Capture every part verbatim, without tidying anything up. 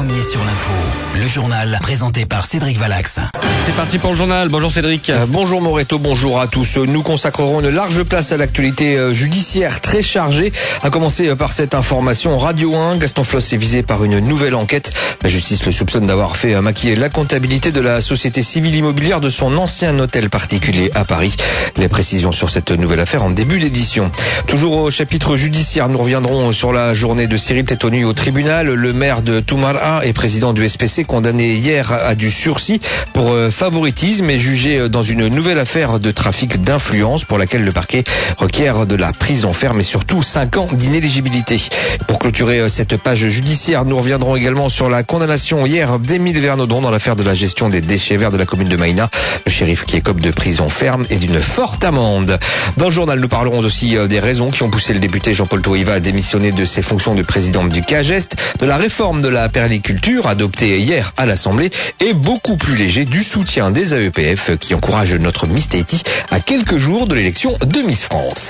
premier sur l'info, le journal présenté par Cédric Valax. C'est parti pour le journal. Bonjour Cédric. Euh, bonjour Moreto, bonjour à tous. Nous consacrerons une large place à l'actualité euh, judiciaire très chargée. À commencer euh, par cette information Radio un. Gaston Floss est visé par une nouvelle enquête. La justice le soupçonne d'avoir fait euh, maquiller la comptabilité de la société civile immobilière de son ancien hôtel particulier à Paris. Les précisions sur cette nouvelle affaire en début d'édition. Toujours au chapitre judiciaire, nous reviendrons sur la journée de Cyril Tétonu au tribunal. Le maire de Toumara et président du S P C condamné hier à du sursis pour euh, favoritisme et jugé dans une nouvelle affaire de trafic d'influence pour laquelle le parquet requiert de la prison ferme et surtout cinq ans d'inéligibilité. Pour clôturer cette page judiciaire, nous reviendrons également sur la condamnation hier d'Émile Vernodon dans l'affaire de la gestion des déchets verts de la commune de Maïna. Le shérif qui écope de prison ferme et d'une forte amende. Dans le journal, nous parlerons aussi des raisons qui ont poussé le député Jean-Paul Toiva à démissionner de ses fonctions de président du CAGEST, de la réforme de la perliculture adoptée hier à l'Assemblée et beaucoup plus léger du soutien des A E P F qui encourage notre Miss Tahiti à quelques jours de l'élection de Miss France.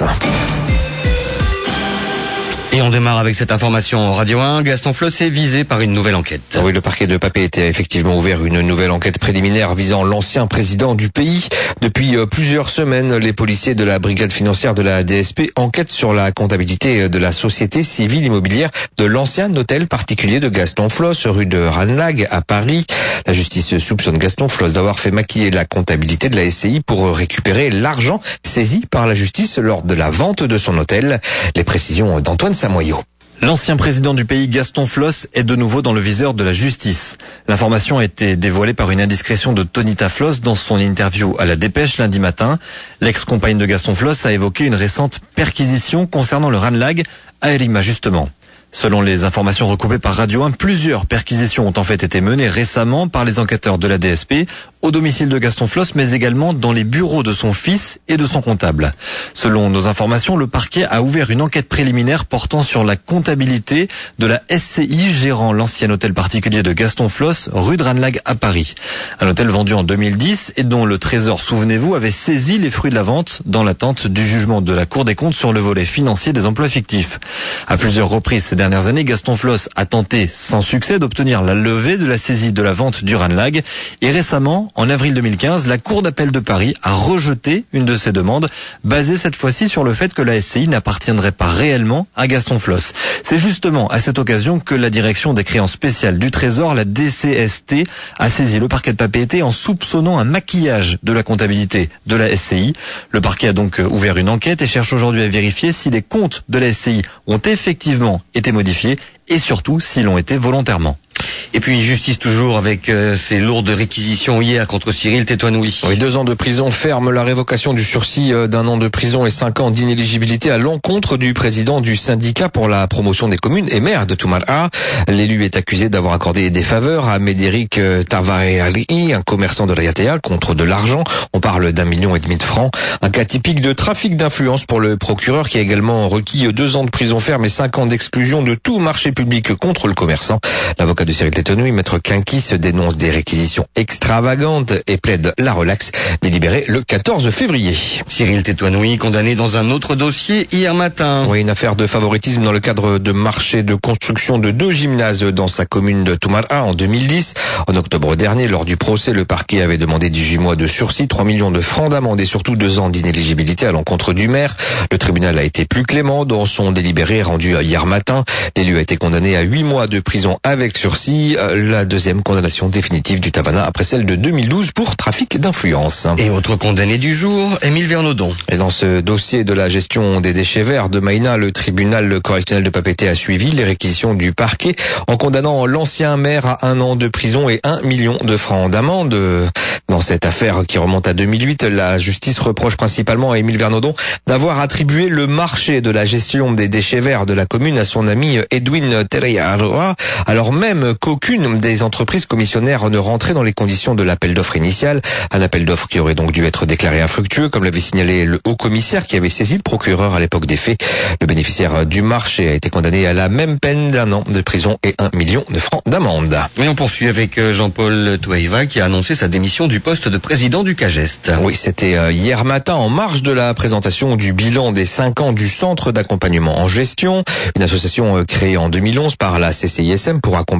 Et on démarre avec cette information Radio un. Gaston Floss est visé par une nouvelle enquête. Oui, le parquet de Papeete a effectivement ouvert une nouvelle enquête préliminaire visant l'ancien président du pays. Depuis plusieurs semaines, les policiers de la brigade financière de la D S P enquêtent sur la comptabilité de la société civile immobilière de l'ancien hôtel particulier de Gaston Floss, rue de Ranelagh à Paris. La justice soupçonne Gaston Floss d'avoir fait maquiller la comptabilité de la S C I pour récupérer l'argent saisi par la justice lors de la vente de son hôtel. Les précisions d'Antoine Samoyau. L'ancien président du pays, Gaston Floss, est de nouveau dans le viseur de la justice. L'information a été dévoilée par une indiscrétion de Tonita Floss dans son interview à la Dépêche lundi matin. L'ex-compagne de Gaston Floss a évoqué une récente perquisition concernant le Ranelagh à Erima justement. Selon les informations recoupées par Radio un, plusieurs perquisitions ont en fait été menées récemment par les enquêteurs de la D S P au domicile de Gaston Floss, mais également dans les bureaux de son fils et de son comptable. Selon nos informations, le parquet a ouvert une enquête préliminaire portant sur la comptabilité de la S C I gérant l'ancien hôtel particulier de Gaston Floss, rue de Ranelagh à Paris. Un hôtel vendu en deux mille dix et dont le Trésor, souvenez-vous, avait saisi les fruits de la vente dans l'attente du jugement de la Cour des comptes sur le volet financier des emplois fictifs. À plusieurs reprises ces dernières années, Gaston Floss a tenté sans succès d'obtenir la levée de la saisie de la vente du Ranelagh et récemment, en avril deux mille quinze, la Cour d'appel de Paris a rejeté une de ses demandes, basée cette fois-ci sur le fait que la S C I n'appartiendrait pas réellement à Gaston Floss. C'est justement à cette occasion que la direction des créances spéciales du Trésor, la D C S T, a saisi le parquet de Papeete en soupçonnant un maquillage de la comptabilité de la S C I. Le parquet a donc ouvert une enquête et cherche aujourd'hui à vérifier si les comptes de la S C I ont effectivement été modifiés et surtout s'ils l'ont été volontairement. Et puis justice toujours avec euh, ces lourdes réquisitions hier contre Cyril Tétonu. Oui, deux ans de prison ferme, la révocation du sursis euh, d'un an de prison et cinq ans d'inéligibilité à l'encontre du président du syndicat pour la promotion des communes et maire de Toumara. L'élu est accusé d'avoir accordé des faveurs à Médéric euh, Tavareali, un commerçant de Rayatea, contre de l'argent. On parle d'un million et demi de francs. Un cas typique de trafic d'influence pour le procureur qui a également requis deux ans de prison ferme et cinq ans d'exclusion de tout marché public contre le commerçant. L'avocat de Cyril Tétonu, maître Quinqui, se dénonce des réquisitions extravagantes et plaide la relaxe, délibérée le quatorze février. Cyril Tétonu condamné dans un autre dossier hier matin. Oui, une affaire de favoritisme dans le cadre de marché de construction de deux gymnases dans sa commune de Toumara en deux mille dix. En octobre dernier, lors du procès, le parquet avait demandé dix-huit mois de sursis, trois millions de francs d'amende et surtout deux ans d'inéligibilité à l'encontre du maire. Le tribunal a été plus clément dans son délibéré rendu hier matin. L'élu a été condamné à huit mois de prison avec sursis, la deuxième condamnation définitive du Tavana après celle de deux mille douze pour trafic d'influence. Et autre condamné du jour, Émile Vernodon. Et dans ce dossier de la gestion des déchets verts de Maïna, le tribunal correctionnel de Papeete a suivi les réquisitions du parquet en condamnant l'ancien maire à un an de prison et un million de francs d'amende. Dans cette affaire qui remonte à deux mille huit, la justice reproche principalement à Émile Vernodon d'avoir attribué le marché de la gestion des déchets verts de la commune à son ami Edwin Tereyara, alors même qu'aucune des entreprises commissionnaires ne rentrait dans les conditions de l'appel d'offres initial. Un appel d'offres qui aurait donc dû être déclaré infructueux, comme l'avait signalé le haut commissaire qui avait saisi le procureur à l'époque des faits. Le bénéficiaire du marché a été condamné à la même peine d'un an de prison et un million de francs d'amende. Et on poursuit avec Jean-Paul Toiva qui a annoncé sa démission du poste de président du CAGEST. Oui, c'était hier matin en marge de la présentation du bilan des cinq ans du Centre d'accompagnement en gestion, une association créée en deux mille onze par la C C I S M pour accompagner les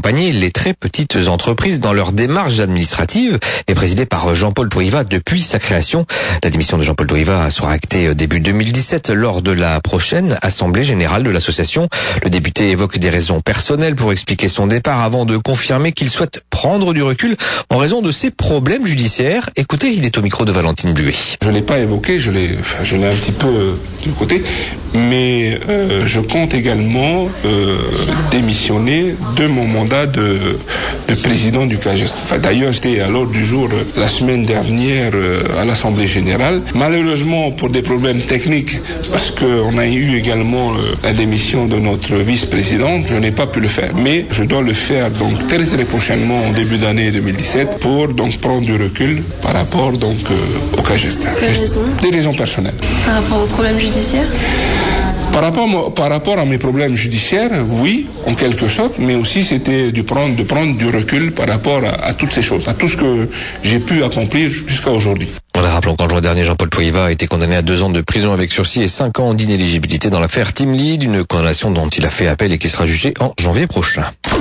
les très petites entreprises dans leurs démarches administratives est présidé par Jean-Paul Toueiva depuis sa création. La démission de Jean-Paul Toueiva sera actée début deux mille dix-sept lors de la prochaine assemblée générale de l'association. Le député évoque des raisons personnelles pour expliquer son départ avant de confirmer qu'il souhaite prendre du recul en raison de ses problèmes judiciaires. Écoutez, il est au micro de Valentine Buet. Je l'ai pas évoqué, je l'ai, enfin, je l'ai un petit peu euh, de côté, mais euh, je compte également euh, démissionner de mon mandat de, de président du CAGEST. Enfin, d'ailleurs, j'étais à l'ordre du jour euh, la semaine dernière euh, à l'Assemblée générale. Malheureusement, pour des problèmes techniques, parce qu'on a eu également euh, la démission de notre vice-présidente, je n'ai pas pu le faire. Mais je dois le faire donc très très prochainement en début d'année deux mille dix-sept pour donc prendre du recul par rapport donc euh, au CAGEST. Quelles raisons ? Des raisons personnelles. Par rapport aux problèmes judiciaires ? Par rapport, par rapport à mes problèmes judiciaires, oui, en quelque sorte, mais aussi c'était de prendre, de prendre du recul par rapport à, à toutes ces choses, à tout ce que j'ai pu accomplir jusqu'à aujourd'hui. Voilà, rappelons qu'en juin dernier, Jean-Paul Toueiva a été condamné à deux ans de prison avec sursis et cinq ans d'inéligibilité dans l'affaire Team Lead, une condamnation dont il a fait appel et qui sera jugée en janvier prochain.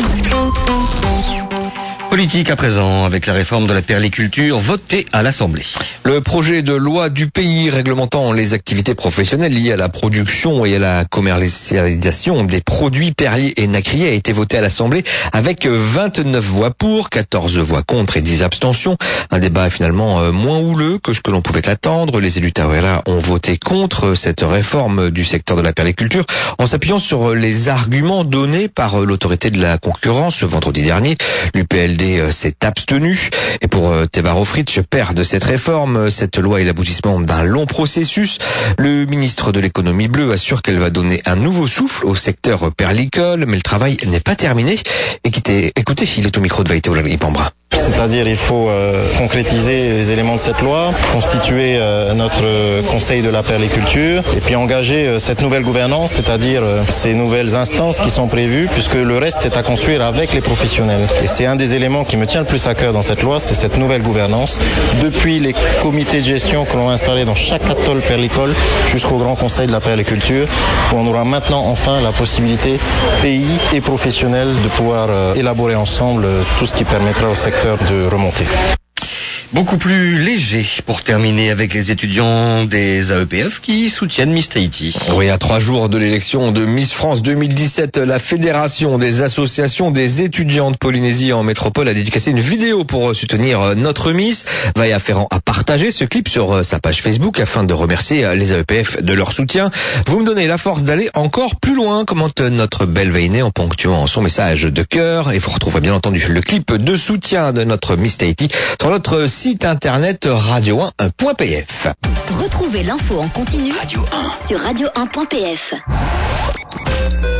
Politique à présent, avec la réforme de la perliculture votée à l'Assemblée. Le projet de loi du pays réglementant les activités professionnelles liées à la production et à la commercialisation des produits perliers et nacriers a été voté à l'Assemblée avec vingt-neuf voix pour, quatorze voix contre et dix abstentions. Un débat finalement moins houleux que ce que l'on pouvait attendre. Les élus Taouela ont voté contre cette réforme du secteur de la perliculture en s'appuyant sur les arguments donnés par l'autorité de la concurrence vendredi dernier. L'U P L D s'est abstenu. Et pour Teva Rohfritsch, père de cette réforme, cette loi est l'aboutissement d'un long processus. Le ministre de l'économie bleue assure qu'elle va donner un nouveau souffle au secteur perlicole, mais le travail n'est pas terminé. Écoutez, écoutez, il est au micro de Vaïté Oulali Pambra. C'est-à-dire il faut euh, concrétiser les éléments de cette loi, constituer euh, notre conseil de la perliculture et puis engager euh, cette nouvelle gouvernance, c'est-à-dire euh, ces nouvelles instances qui sont prévues, puisque le reste est à construire avec les professionnels. Et c'est un des éléments qui me tient le plus à cœur dans cette loi, c'est cette nouvelle gouvernance, depuis les comités de gestion que l'on a installés dans chaque atole perlicole jusqu'au grand conseil de la perliculture, où on aura maintenant enfin la possibilité, pays et professionnels, de pouvoir euh, élaborer ensemble euh, tout ce qui permettra au secteur de remonter. Beaucoup plus léger pour terminer avec les étudiants des A E P F qui soutiennent Miss Tahiti. Oui, à trois jours de l'élection de Miss France deux mille dix-sept, la Fédération des associations des étudiants de Polynésie en métropole a dédicacé une vidéo pour soutenir notre Miss. Vaïa Ferrand a partagé ce clip sur sa page Facebook afin de remercier les A E P F de leur soutien. Vous me donnez la force d'aller encore plus loin, commente notre belle Vaïnée en ponctuant son message de cœur. Et vous retrouverez bien entendu le clip de soutien de notre Miss Tahiti sur notre site internet radio un point p f. Retrouvez l'info en continu Radio un. Sur radio un point p f.